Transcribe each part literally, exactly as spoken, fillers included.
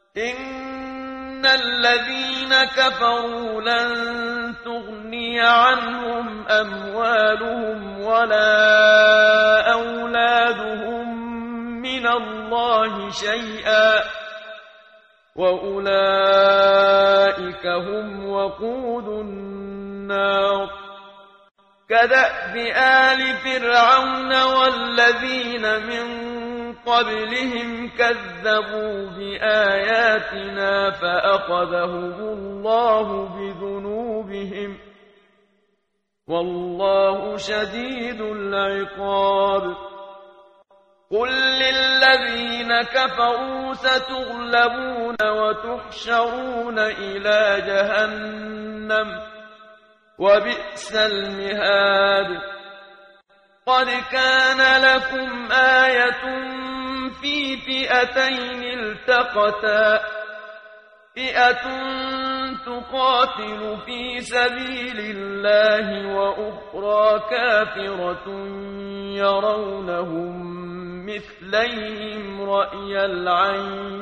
إن الذين كفروا لن تغني عنهم أموالهم ولا أولادهم من الله شيئا وأولئك هم وقود النار كدأب آل فرعون والذين من قبلهم كذبوا بآياتنا فأخذهم الله بذنوبهم والله شديد العقاب قل للذين كفروا ستغلبون وتحشرون إلى جهنم وبئس المهاد قد كان لكم آية في فئتين التقتا فئة تقاتل في سبيل الله وأخرى كافرة يرونهم مثليهم رأي العين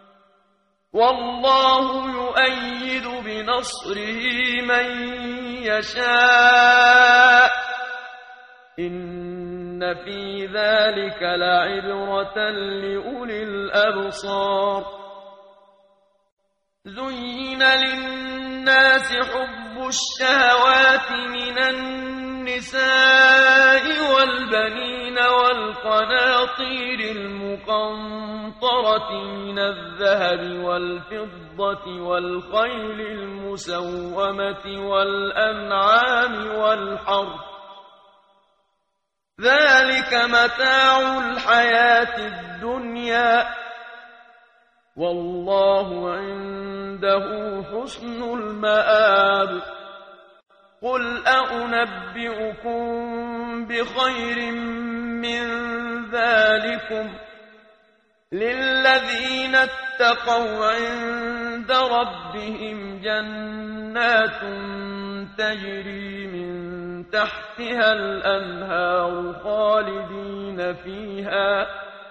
والله يؤيد بنصره من يشاء إن في ذلك لعبرة لأولي الأبصار زين للناس حب الشهوات من النساء والبنين والقناطير المقنطرة من الذهب والفضة والخيل المسومة والأنعام والحرث ذلك متاع الحياة الدنيا والله عنده حسن المآب قل أنبئكم بخير من ذلكم للذين اتقوا عند ربهم جنات تجري من تحتها الأنهار خالدين فيها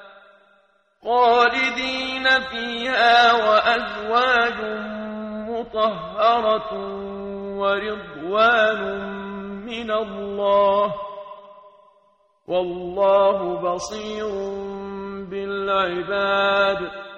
خالدين فيها وأزواج مطهرة ورضوان من الله والله بصير بالعباد